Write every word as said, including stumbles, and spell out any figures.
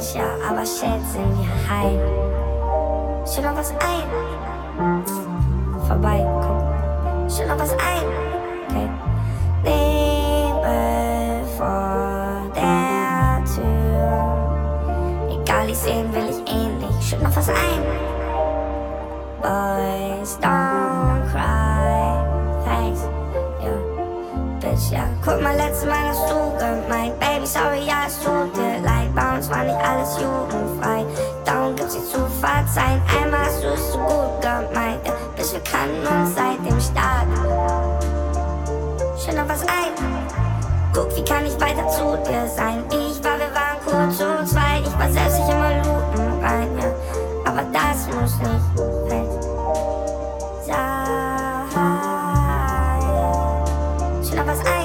nicht, ja, aber shit, sind wir heim. Schön noch was ein. Vorbei, komm. Schön noch was ein. Okay. Nebel vor der Tür. Egal, ich sehen will ich ähnlich. Schön noch was ein. Boys, don't cry. Thanks, yeah. Bitch, ja. Guck mal, letztes Mal hast du gemeint, Baby, sorry, ja, es tut dir leid. Bei uns war nicht alles jugendfrei. Darum gibt's nicht zu verzeihen. Einmal hast du es so gut gemeint, ja. Bitch, wir kannten uns seit dem Start. Schön noch was ein. Guck, wie kann ich weiter zu dir sein? Ich war, wir waren kurz zu zweit. Ich war selbst nicht immer Lupen rein, ja. Aber das muss nicht sein. Schön noch was ein.